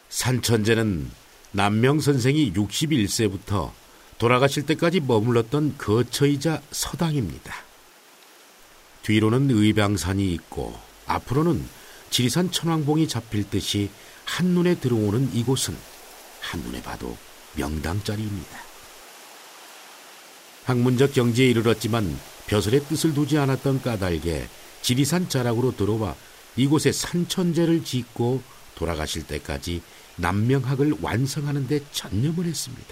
산천제는 남명 선생이 61세부터 돌아가실 때까지 머물렀던 거처이자 서당입니다. 뒤로는 의방산이 있고 앞으로는 지리산 천왕봉이 잡힐 듯이 한눈에 들어오는 이곳은 한눈에 봐도 명당자리입니다. 학문적 경지에 이르렀지만 벼슬의 뜻을 두지 않았던 까닭에 지리산 자락으로 들어와 이곳에 산천제를 짓고 돌아가실 때까지 남명학을 완성하는 데 전념을 했습니다.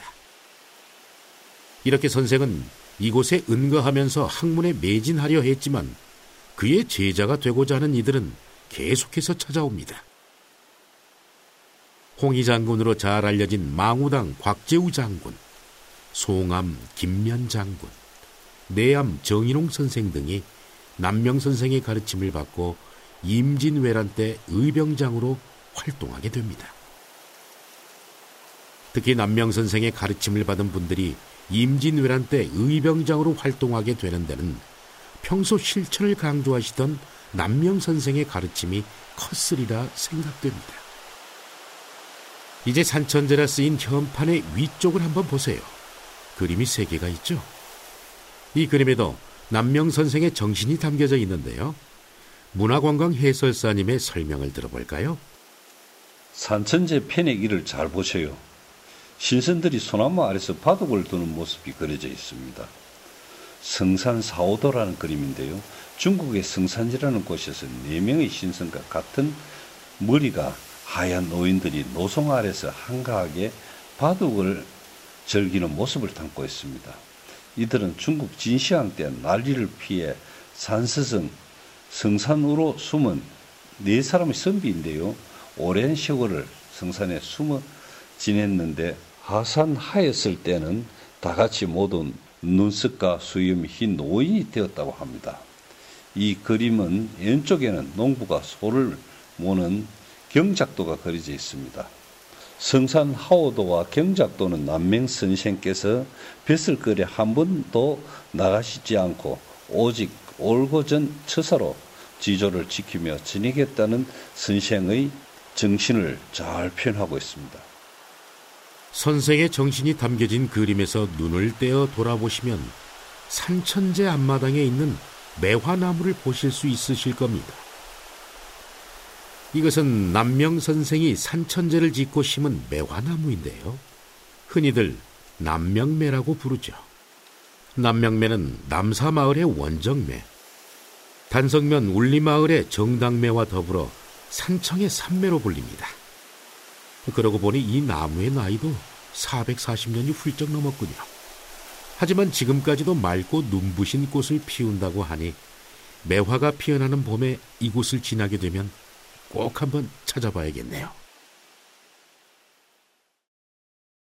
이렇게 선생은 이곳에 은거하면서 학문에 매진하려 했지만 그의 제자가 되고자 하는 이들은 계속해서 찾아옵니다. 홍희 장군으로 잘 알려진 망우당 곽재우 장군, 송암 김면 장군, 내암 정인홍 선생 등이 남명 선생의 가르침을 받고 임진왜란 때 의병장으로 활동하게 됩니다. 특히 남명 선생의 가르침을 받은 분들이 임진왜란 때 의병장으로 활동하게 되는 데는 평소 실천을 강조하시던 남명 선생의 가르침이 컸으리라 생각됩니다. 이제 산천제라 쓰인 현판의 위쪽을 한번 보세요. 그림이 3개가 있죠. 이 그림에도 남명 선생의 정신이 담겨져 있는데요. 문화관광 해설사님의 설명을 들어볼까요? 산천제 편의 일을 잘 보세요. 신선들이 소나무 아래서 바둑을 두는 모습이 그려져 있습니다. 성산사오도라는 그림인데요. 중국의 성산이라는 곳에서 4명의 신선과 같은 머리가 하얀 노인들이 노송 아래서 한가하게 바둑을 즐기는 모습을 담고 있습니다. 이들은 중국 진시황 때 난리를 피해 산서성 성산으로 숨은 4사람의 선비인데요. 오랜 세월을 성산에 숨어 지냈는데 하산하였을 때는 다 같이 모두 눈썹과 수염이 흰 노인이 되었다고 합니다. 이 그림은 왼쪽에는 농부가 소를 모는 경작도가 그려져 있습니다. 성산 하오도와 경작도는 남명 선생께서 벼슬거리에 한 번도 나가시지 않고 오직 올고전 처사로 지조를 지키며 지내겠다는 선생의 정신을 잘 표현하고 있습니다. 선생의 정신이 담겨진 그림에서 눈을 떼어 돌아보시면 산천제 앞마당에 있는 매화나무를 보실 수 있으실 겁니다. 이것은 남명 선생이 산천제를 짓고 심은 매화나무인데요. 흔히들 남명매라고 부르죠. 남명매는 남사마을의 원정매, 단성면 울리마을의 정당매와 더불어 산청의 산매로 불립니다. 그러고 보니 이 나무의 나이도 440년이 훌쩍 넘었군요. 하지만 지금까지도 맑고 눈부신 꽃을 피운다고 하니 매화가 피어나는 봄에 이곳을 지나게 되면 꼭 한번 찾아봐야겠네요.